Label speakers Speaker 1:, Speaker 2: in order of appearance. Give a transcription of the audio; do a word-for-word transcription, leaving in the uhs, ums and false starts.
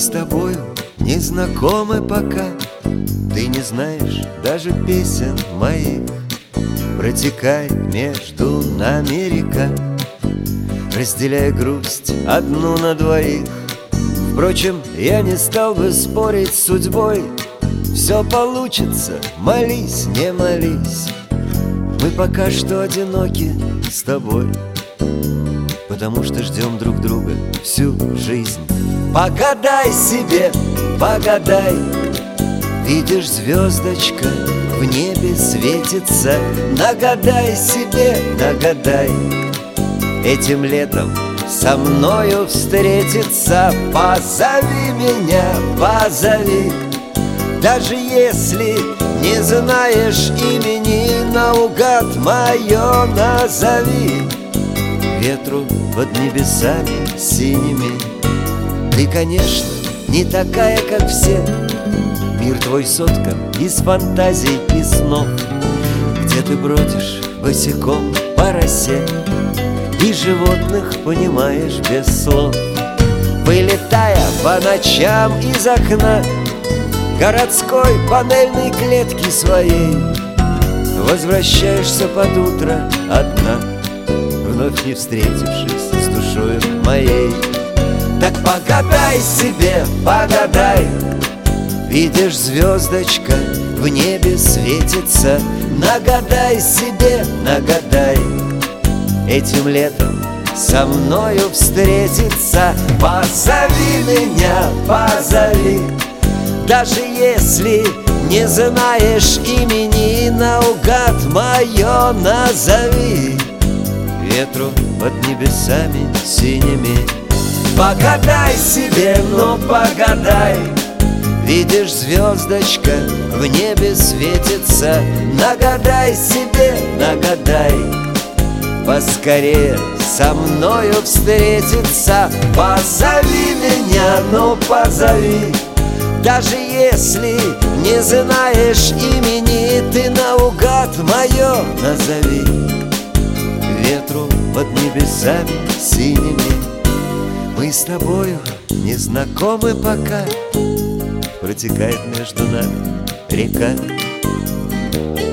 Speaker 1: с тобою не знакомы пока. Ты не знаешь даже песен моих. Протекает между нами река, разделяя грусть одну на двоих. Впрочем, я не стал бы спорить с судьбой. Все получится, молись, не молись. Мы пока что одиноки с тобой, потому что ждем друг друга всю жизнь. Погадай себе, погадай. Видишь, звездочка в небе светится. Нагадай себе, нагадай. Этим летом со мною встретиться. Позови меня, позови. Даже если не знаешь имени, наугад мое назови. Ветру под небесами синими. Ты, конечно, не такая, как все. Мир твой соткан из фантазий и снов, где ты бродишь босиком по росе и животных понимаешь без слов. Вылетая по ночам из окна городской панельной клетки своей, возвращаешься под утро одна, вновь не встретившись с душою моей. Так погадай себе, погадай. Видишь, звездочка в небе светится. Нагадай себе, нагадай. Этим летом со мною встретиться. Позови меня, позови. Даже если не знаешь имени, наугад мое назови. Ветру под небесами синими. Погадай себе, ну погадай. Видишь, звездочка в небе светится. Нагадай себе, нагадай. Поскорее со мною встретиться. Позови меня, ну позови. Даже если не знаешь имени, ты наугад мое назови. Ветру под небесами синими. Мы с тобою не знакомы пока. Протекает между нами река.